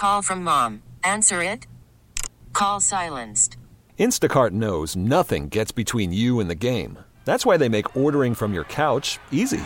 Call from mom. Answer it. Call silenced. Instacart knows nothing gets between you and the game. That's why they make ordering from your couch easy.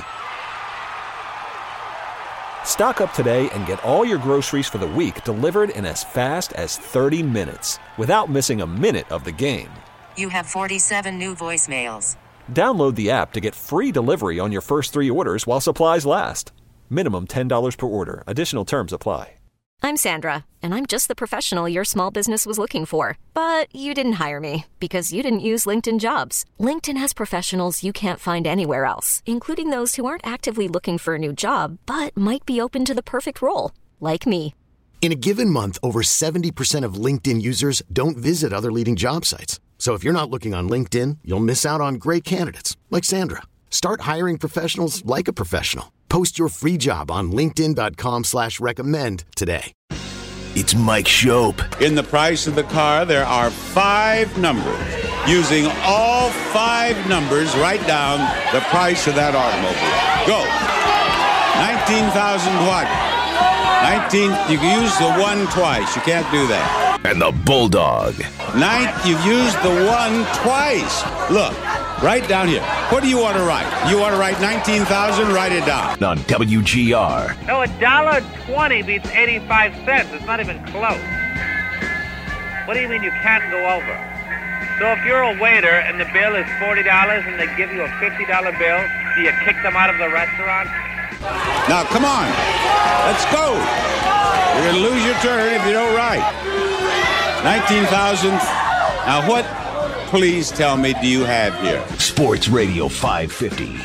Stock up today and get all your groceries for the week delivered in as fast as 30 minutes without missing a minute of the game. You have 47 new voicemails. Download the app to get free delivery on your first 3 orders while supplies last. Minimum $10 per order. Additional terms apply. I'm Sandra, and I'm just the professional your small business was looking for. But you didn't hire me because you didn't use LinkedIn Jobs. LinkedIn has professionals you can't find anywhere else, including those who aren't actively looking for a new job, but might be open to the perfect role, like me. In a given month, over 70% of LinkedIn users don't visit other leading job sites. So if you're not looking on LinkedIn, you'll miss out on great candidates like Sandra. Start hiring professionals like a professional. Post your free job on linkedin.com/recommend today. It's Mike Shope. In the price of the car, there are 5 numbers. Using all 5 numbers, write down the price of that automobile. Go. 19,000 what? 19, you can use the 1 twice. You can't do that. And the Bulldog. You've used the 1 twice. Look, right down here. What do you want to write? You want to write 19,000? Write it down. On WGR. No, $1.20 beats 85 cents. It's not even close. What do you mean you can't go over? So if you're a waiter and the bill is $40 and they give you a $50 bill, do you kick them out of the restaurant? Now, come on. Let's go. You're going to lose your turn if you don't write. 19,000. Now, what, please tell me, do you have here? Sports Radio 550.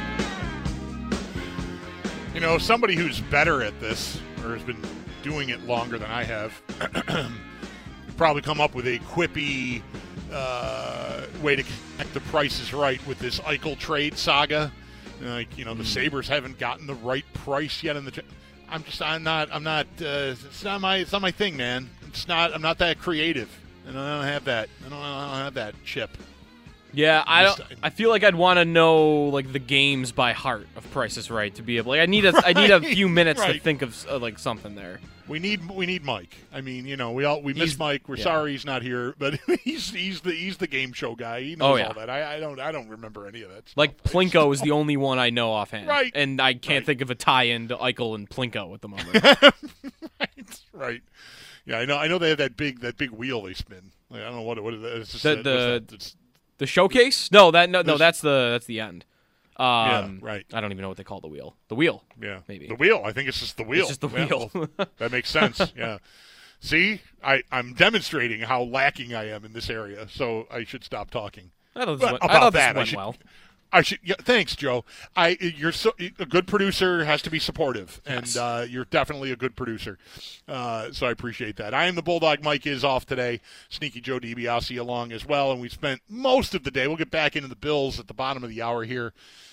You know, somebody who's better at this, or has been doing it longer than I have, probably come up with a quippy way to connect the Price is Right with this Eichel trade saga. Like, you know, the Sabres haven't gotten the right price yet in the it's not my thing, man. I'm not that creative. And I don't have that. I don't have that chip. Yeah, I feel like I'd want to know like the games by heart of Price is Right to be able. Like, I need a few minutes to think of like something there. We need Mike. I mean, you know, we miss Mike. We're sorry he's not here, but he's the game show guy. He knows all that. I don't remember any of that stuff. Like Plinko is the only one I know offhand. Right. And I can't think of a tie-in to Eichel and Plinko at the moment. Right. Yeah, I know they have that big wheel they spin. Like, I don't know what it is. It's just the showcase? No, that's the end. Yeah, right. I don't even know what they call the wheel. The wheel. Yeah. Maybe. The wheel. I think it's just the wheel. It's just the wheel. That makes sense. Yeah. See, I'm demonstrating how lacking I am in this area, so I should stop talking. I thought this went well. I should. Yeah, thanks, Joe. You're a good producer has to be supportive, and you're definitely a good producer. So I appreciate that. I am the Bulldog. Mike is off today. Sneaky Joe DiBiase along as well, and we spent most of the day. We'll get back into the Bills at the bottom of the hour here,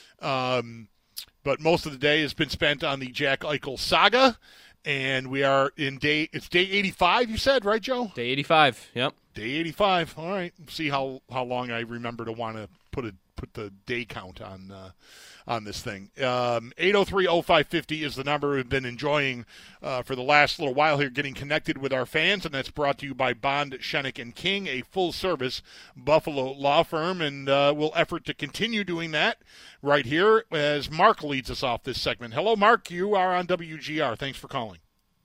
but most of the day has been spent on the Jack Eichel saga, and we are in It's day 85. You said, right, Joe? Day 85. Yep. Day 85. All right. See how long I remember to want to put the day count on this thing. 803-0550 is the number we've been enjoying for the last little while here, getting connected with our fans, and that's brought to you by Bond, Schenek and King, a full-service Buffalo law firm, and we'll effort to continue doing that right here as Mark leads us off this segment. Hello, Mark. You are on WGR. Thanks for calling.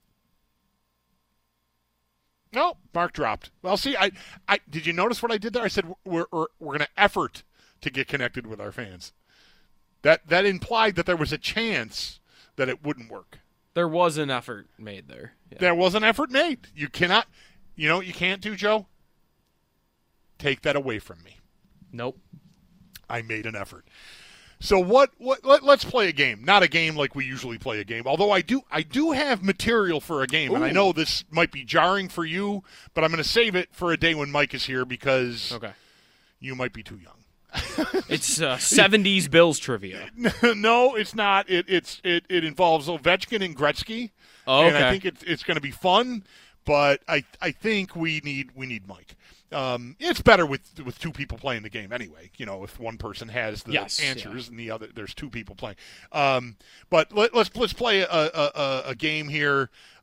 No, Mark dropped. Well, see, I did you notice what I did there? I said we're going to effort to get connected with our fans. That implied that there was a chance that it wouldn't work. There was an effort made there. Yeah. There was an effort made. You cannot, you know what you can't do, Joe? Take that away from me. Nope. I made an effort. So let's play a game. Not a game like we usually play a game. Although I do have material for a game. Ooh. And I know this might be jarring for you, but I'm going to save it for a day when Mike is here because you might be too young. It's 70s Bills trivia. No, it's not. It involves Ovechkin and Gretzky. Oh, okay. And I think it's going to be fun, but I think we need Mike. It's better with two people playing the game anyway. You know, if one person has the answers and the other, there's two people playing. But let's play a game here.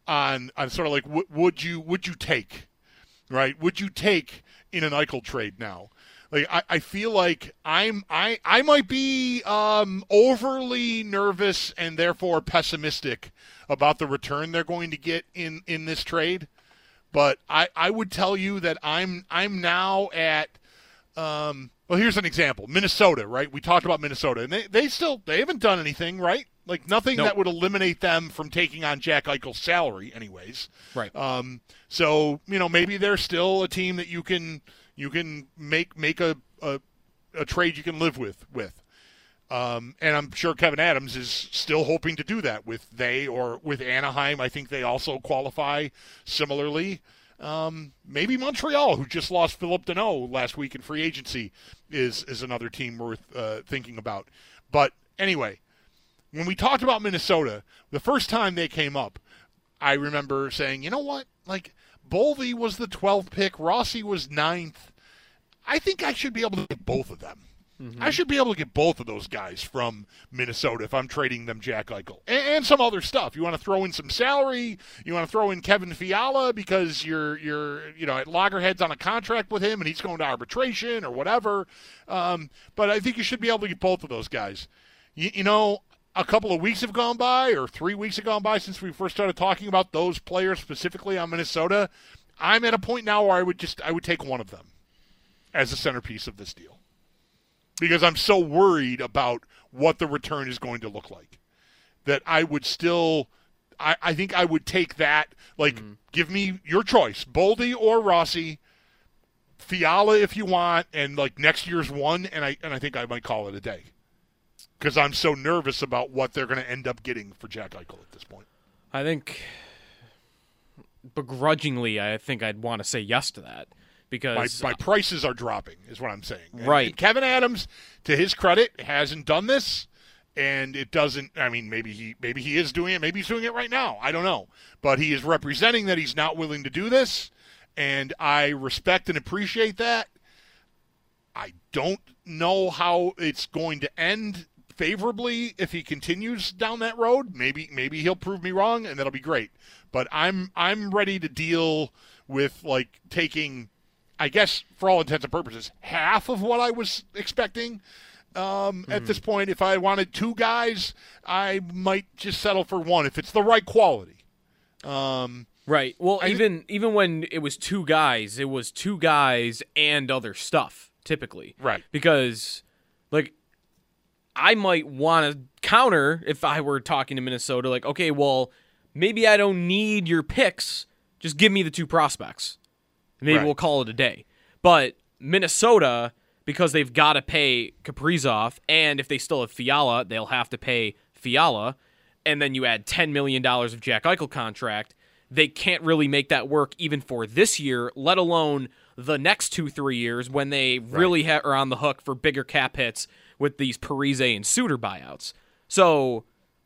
on sort of like would you take, right? Would you take in an Eichel trade now? Like I feel like I might be overly nervous and therefore pessimistic about the return they're going to get in this trade, but I would tell you that I'm now at well, here's an example. Minnesota, right? We talked about Minnesota, and they haven't done anything, right? Like nothing that would eliminate them from taking on Jack Eichel's salary, anyways. Right. So maybe they're still a team that you can make a trade you can live with. And I'm sure Kevin Adams is still hoping to do that with Anaheim. I think they also qualify similarly. Maybe Montreal, who just lost Phillip Danault last week in free agency, is another team worth thinking about. But anyway, when we talked about Minnesota, the first time they came up, I remember saying, you know what? Like, Boldy was the 12th pick. Rossi was 9th. I think I should be able to get both of them. Mm-hmm. I should be able to get both of those guys from Minnesota if I'm trading them Jack Eichel. And some other stuff. You want to throw in some salary. You want to throw in Kevin Fiala because you're at loggerheads on a contract with him and he's going to arbitration or whatever. But I think you should be able to get both of those guys. A couple of weeks have gone by, or 3 weeks have gone by since we first started talking about those players specifically on Minnesota. I'm at a point now where I would take one of them as a centerpiece of this deal, because I'm so worried about what the return is going to look like that I would still – I think I would take that. Like, give me your choice, Boldy or Rossi, Fiala if you want, and like next year's one, and I think I might call it a day. Because I'm so nervous about what they're going to end up getting for Jack Eichel at this point. I think, begrudgingly, I'd want to say yes to that. Because my prices are dropping, is what I'm saying. Right. And Kevin Adams, to his credit, hasn't done this, and it doesn't. I mean, maybe he is doing it. Maybe he's doing it right now. I don't know. But he is representing that he's not willing to do this, and I respect and appreciate that. I don't know how it's going to end favorably if he continues down that road. Maybe he'll prove me wrong, and that'll be great. But I'm ready to deal with like taking, I guess, for all intents and purposes, half of what I was expecting. At this point, if I wanted two guys, I might just settle for one if it's the right quality. Right. Well, even when it was two guys and other stuff, typically. Right. Because, like, I might want to counter if I were talking to Minnesota, like, okay, well, maybe I don't need your picks. Just give me the two prospects. Maybe we'll call it a day. But Minnesota, because they've got to pay Kaprizov, and if they still have Fiala, they'll have to pay Fiala, and then you add $10 million of Jack Eichel contract, they can't really make that work even for this year, let alone the next 2-3 years when they really are on the hook for bigger cap hits with these Parise and Suter buyouts. So,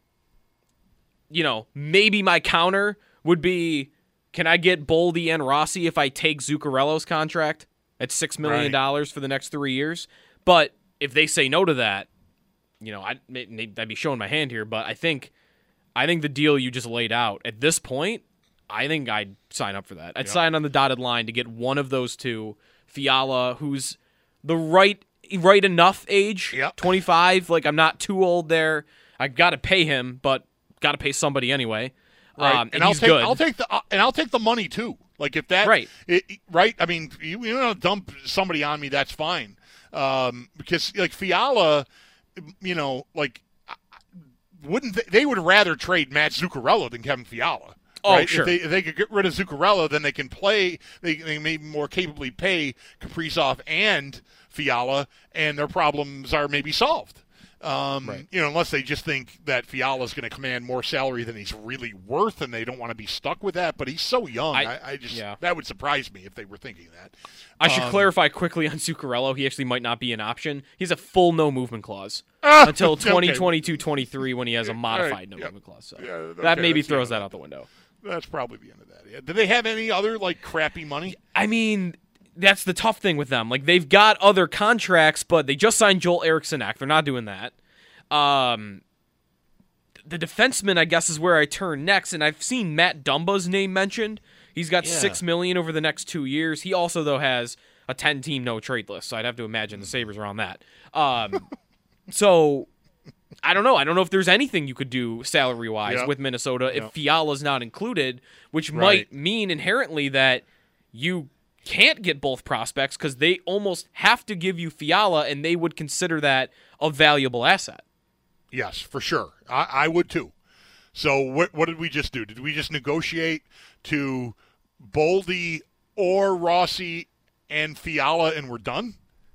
maybe my counter would be, can I get Boldy and Rossi if I take Zuccarello's contract at $6 million for the next 3 years? But if they say no to that, I'd be showing my hand here, but I think the deal you just laid out at this point, I think I'd sign up for that. I'd sign on the dotted line to get one of those two, Fiala, who's the right enough age, 25. Like, I'm not too old there. I got to pay him, but got to pay somebody anyway. Right. And I'll take the money too. Like, if that right. I mean, you don't dump somebody on me, that's fine. Because like Fiala, wouldn't they would rather trade Matt Zuccarello than Kevin Fiala. Oh, right? sure. If they could get rid of Zuccarello, then they can play. They may more capably pay Kaprizov and Fiala, and their problems are maybe solved. Unless they just think that Fiala is going to command more salary than he's really worth, and they don't want to be stuck with that. But he's so young. That would surprise me if they were thinking that. I should clarify quickly on Zuccarello. He actually might not be an option. He's a full no movement clause until 2022-23 when he has a modified no movement clause. So that maybe throws that out the window. That's probably the end of that. Yeah. Do they have any other crappy money? I mean, that's the tough thing with them. Like, they've got other contracts, but they just signed Joel Eriksson Ek. They're not doing that. the defenseman, I guess, is where I turn next, and I've seen Matt Dumba's name mentioned. He's got $6 million over the next 2 years. He also, though, has a 10-team no-trade list, so I'd have to imagine the Sabres are on that. So I don't know. I don't know if there's anything you could do salary-wise with Minnesota if Fiala's not included, which might mean inherently that you can't get both prospects because they almost have to give you Fiala, and they would consider that a valuable asset. Yes, for sure. I would too. So what did we just do? Did we just negotiate to Boldy or Rossi and Fiala and we're done?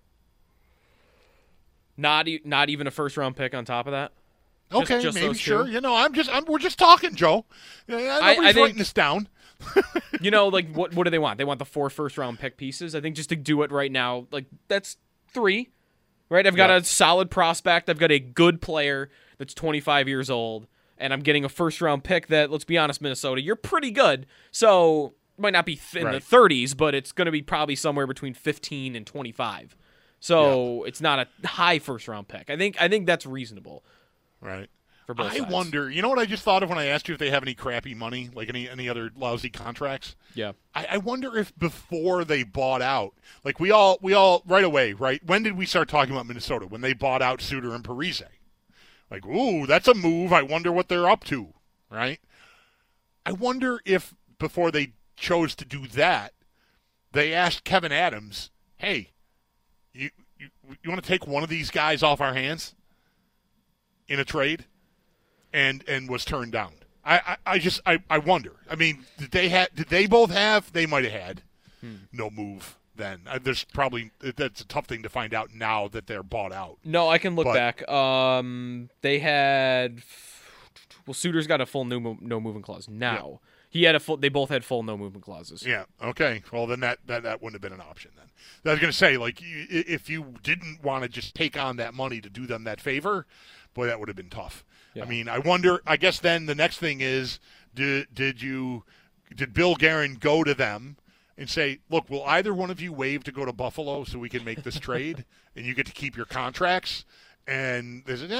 Not even a first-round pick on top of that? Okay, just maybe, those two? sure. You know, we're just talking, Joe. Nobody's writing this down. You know, like, what do they want? They want the 4 first-round pick pieces. I think just to do it right now, like, that's 3, right? I've got a solid prospect. I've got a good player that's 25 years old, and I'm getting a first-round pick that, let's be honest, Minnesota, you're pretty good. So, it might not be in the 30s, but it's going to be probably somewhere between 15 and 25. So, it's not a high first-round pick. I think that's reasonable. Right. For both sides. Wonder, you know what I just thought of when I asked you if they have any crappy money, like any other lousy contracts? Yeah. I wonder if before they bought out, like we all right away, right? When did we start talking about Minnesota? When they bought out Suter and Parise. Like, ooh, that's a move. I wonder what they're up to, right? I wonder if before they chose to do that, they asked Kevin Adams, hey, you want to take one of these guys off our hands in a trade? And was turned down. I wonder. I mean, did they both have? They might have had no move then. There's probably that's a tough thing to find out now that they're bought out. No, I can look back. They had Suter's got a full no movement clause now. Yeah. He had they both had full no movement clauses. Yeah. Okay. Well, then that wouldn't have been an option then. I was going to say, like, if you didn't want to just take on that money to do them that favor, boy, that would have been tough. Yeah. I mean, I wonder. I guess then the next thing is, did Bill Guerin go to them and say, "Look, will either one of you waive to go to Buffalo so we can make this trade, and you get to keep your contracts?" And they said,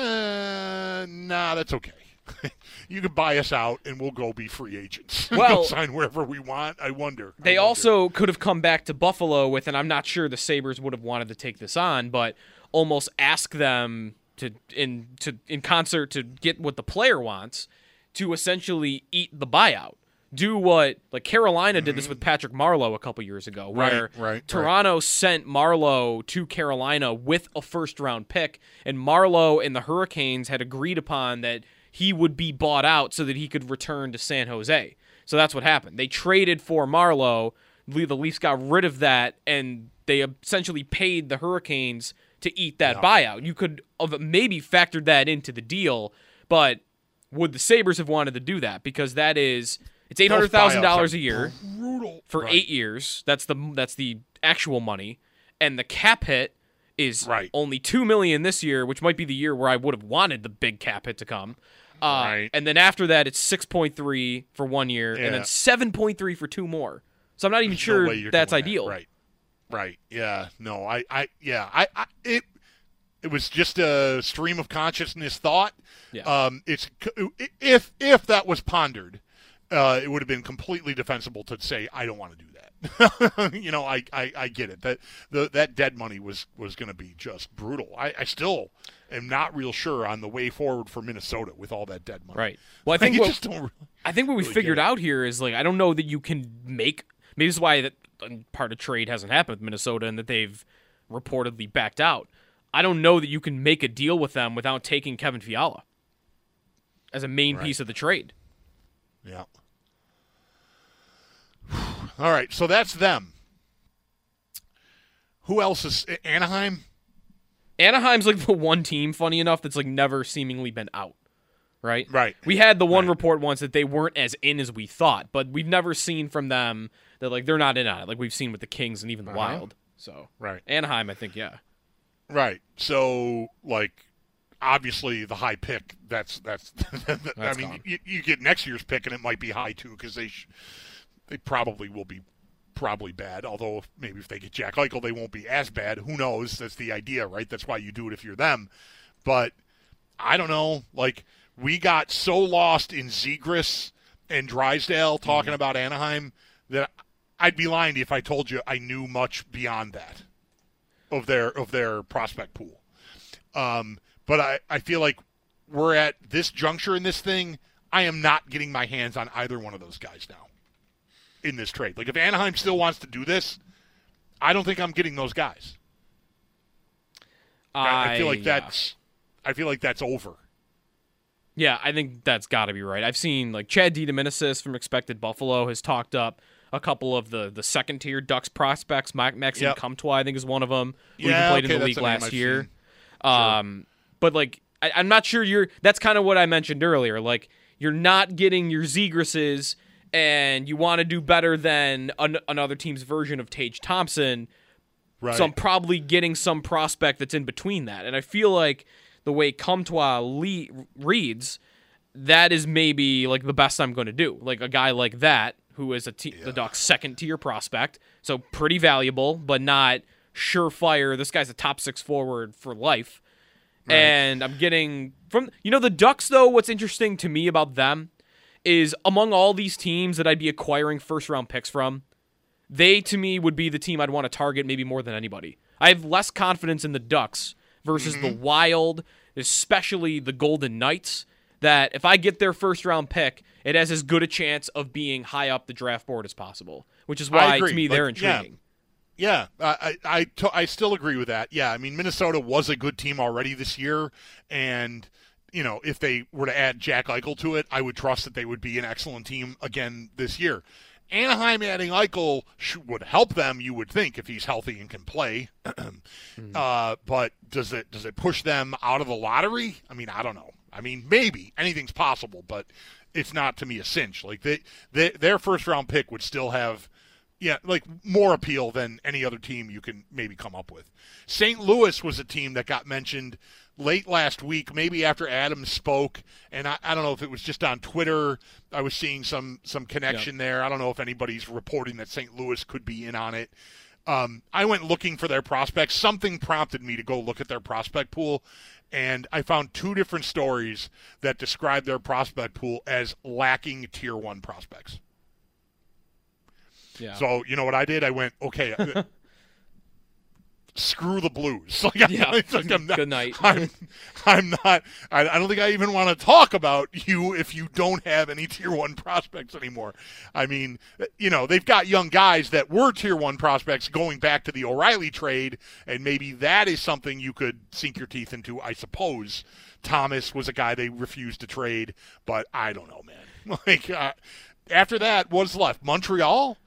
"Nah, that's okay. You can buy us out, and we'll go be free agents. We'll sign wherever we want." I wonder. They also could have come back to Buffalo with, and I'm not sure the Sabres would have wanted to take this on, but almost ask them in concert to get what the player wants, to essentially eat the buyout. Do what, like, Carolina did this with Patrick Marleau a couple years ago, where Toronto sent Marleau to Carolina with a first-round pick, and Marleau and the Hurricanes had agreed upon that he would be bought out so that he could return to San Jose. So that's what happened. They traded for Marleau, the Leafs got rid of that, and they essentially paid the Hurricanes to eat that buyout. You could have maybe factored that into the deal, but would the Sabres have wanted to do that? Because it's $800,000 a year for 8 years. That's the actual money, and the cap hit is only $2 million this year, which might be the year where I would have wanted the big cap hit to come. And then after that, it's 6.3 for 1 year, and then 7.3 for 2 more. So I'm not even sure that's ideal. Right. Yeah. No. It was just a stream of consciousness thought. Yeah. If that was pondered, it would have been completely defensible to say, I don't want to do that. You know, I get it. That dead money was going to be just brutal. I still am not real sure on the way forward for Minnesota with all that dead money. Right. Well, I think what we figured out here is, like, I don't know that you can make. Maybe this is why that part of trade hasn't happened with Minnesota and that they've reportedly backed out. I don't know that you can make a deal with them without taking Kevin Fiala as a main piece of the trade. Yeah. All right, so that's them. Who else is Anaheim? Anaheim's like the one team, funny enough, that's like never seemingly been out. Right? Right. We had the one report once that they weren't as in as we thought, but we've never seen from them that, like, they're not in on it, like we've seen with the Kings and even the Wild. So Anaheim, I think, yeah. Right. So, like, obviously the high pick, that's I mean, you get next year's pick and it might be high too, because they probably will be bad, although maybe if they get Jack Eichel, they won't be as bad. Who knows? That's the idea, right? That's why you do it if you're them. But I don't know. Like, we got so lost in Zegras and Drysdale talking about Anaheim that I'd be lying to you if I told you I knew much beyond that of their prospect pool. But I feel like we're at this juncture in this thing, I am not getting my hands on either one of those guys now in this trade. Like, if Anaheim still wants to do this, I don't think I'm getting those guys. I feel like that's over. Yeah, I think that's got to be right. I've seen, like, Chad DiDomenicis from Expected Buffalo has talked up a couple of the second-tier Ducks prospects. Maxime Comtois, I think, is one of them. Who even played in the league last year. Sure. But, like, I'm not sure that's kind of what I mentioned earlier. Like, you're not getting your Zegrases, and you want to do better than another team's version of Tage Thompson. Right. So I'm probably getting some prospect that's in between that. And I feel like the way Comtois reads, that is maybe like the best I'm going to do. Like a guy like that, who is the Ducks' second-tier prospect, so pretty valuable, but not surefire. This guy's a top 6 forward for life. Right. And I'm getting from the Ducks, though, what's interesting to me about them is among all these teams that I'd be acquiring first-round picks from, they, to me, would be the team I'd want to target maybe more than anybody. I have less confidence in the Ducks versus the Wild, especially the Golden Knights, that if I get their first-round pick, it has as good a chance of being high up the draft board as possible, which is why, to me, they're intriguing. Yeah, I still agree with that. Yeah, I mean, Minnesota was a good team already this year, and if they were to add Jack Eichel to it, I would trust that they would be an excellent team again this year. Anaheim adding Eichel would help them, you would think, if he's healthy and can play. But does it push them out of the lottery? I mean, I don't know. I mean, maybe anything's possible, but it's not, to me, a cinch. Like their first round pick would still have, more appeal than any other team you can maybe come up with. St. Louis was a team that got mentioned late last week, maybe after Adams spoke, and I don't know if it was just on Twitter. I was seeing some connection there. I don't know if anybody's reporting that St. Louis could be in on it. I went looking for their prospects. Something prompted me to go look at their prospect pool, and I found 2 different stories that describe their prospect pool as lacking Tier 1 prospects. Yeah. So, you know what I did? I went, okay, screw the Blues. Good night. I'm not. I don't think I even want to talk about you if you don't have any Tier 1 prospects anymore. I mean, they've got young guys that were Tier 1 prospects going back to the O'Reilly trade, and maybe that is something you could sink your teeth into, I suppose. Thomas was a guy they refused to trade, but I don't know, man. After that, what's left? Montreal.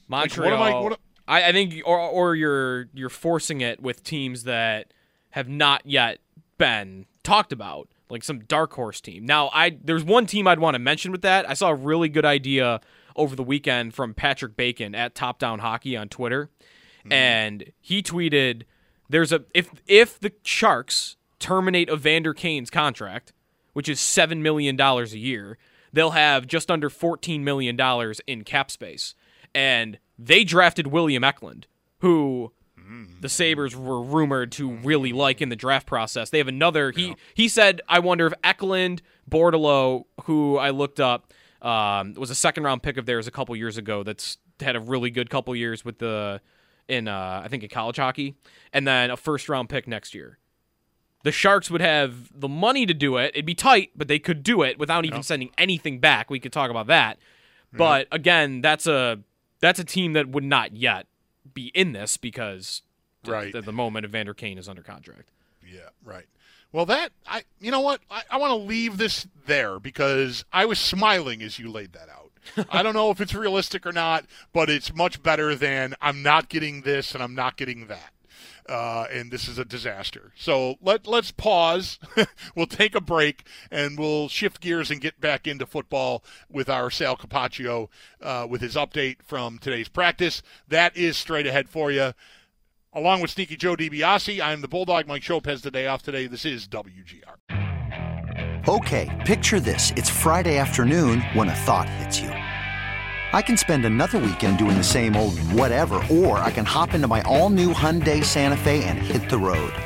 I think, or you're forcing it with teams that have not yet been talked about, like some dark horse team. Now, there's one team I'd want to mention with that. I saw a really good idea over the weekend from Patrick Bacon at Top Down Hockey on Twitter, and he tweeted, if the Sharks terminate Evander Kane's contract, which is $7 million a year, they'll have just under $14 million in cap space. And they drafted William Eklund, who the Sabres were rumored to really like in the draft process. They have another. He said, I wonder if Eklund, Bordelot, who I looked up, was a second-round pick of theirs a couple years ago that's had a really good couple years in college hockey, and then a first-round pick next year. The Sharks would have the money to do it. It'd be tight, but they could do it without even sending anything back. We could talk about that. But, again, that's a team that would not yet be in this because at the moment Evander Kane is under contract. Yeah, right. Well, you know what? I want to leave this there because I was smiling as you laid that out. I don't know if it's realistic or not, but it's much better than I'm not getting this and I'm not getting that. And this is a disaster. So let's pause. We'll take a break, and we'll shift gears and get back into football with our Sal Capaccio with his update from today's practice. That is straight ahead for you. Along with Sneaky Joe DiBiase, I'm the Bulldog. Mike Shope has the day off today. This is WGR. Okay, picture this. It's Friday afternoon when a thought hits you. I can spend another weekend doing the same old whatever, or I can hop into my all-new Hyundai Santa Fe and hit the road.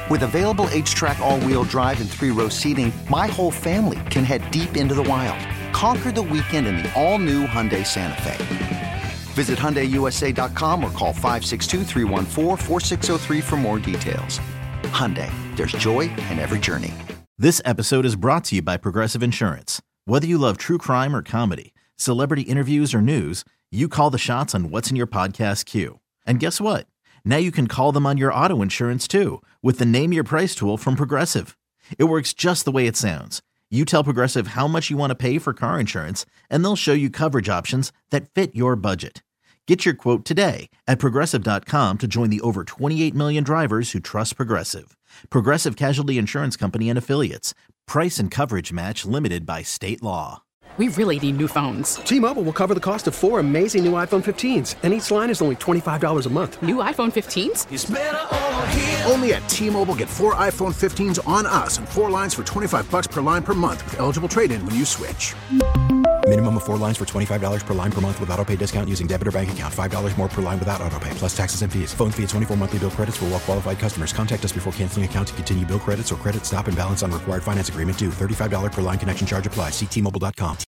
With available H-Track all-wheel drive and 3-row seating, my whole family can head deep into the wild. Conquer the weekend in the all-new Hyundai Santa Fe. Visit HyundaiUSA.com or call 562-314-4603 for more details. Hyundai, there's joy in every journey. This episode is brought to you by Progressive Insurance. Whether you love true crime or comedy, celebrity interviews or news, you call the shots on what's in your podcast queue. And guess what? Now you can call them on your auto insurance too with the Name Your Price tool from Progressive. It works just the way it sounds. You tell Progressive how much you want to pay for car insurance, and they'll show you coverage options that fit your budget. Get your quote today at Progressive.com to join the over 28 million drivers who trust Progressive. Progressive Casualty Insurance Company and Affiliates. Price and coverage match limited by state law. We really need new phones. T-Mobile will cover the cost of 4 amazing new iPhone 15s, and each line is only $25 a month. New iPhone 15s? It's better over here. Only at T-Mobile, get 4 iPhone 15s on us and 4 lines for $25 per line per month with eligible trade-in when you switch. Minimum of 4 lines for $25 per line per month with autopay discount using debit or bank account. $5 more per line without autopay, plus taxes and fees. Phone fee at 24 monthly bill credits for well-qualified customers. Contact us before canceling account to continue bill credits or credit stop and balance on required finance agreement due. $35 per line connection charge applies. See T-Mobile.com.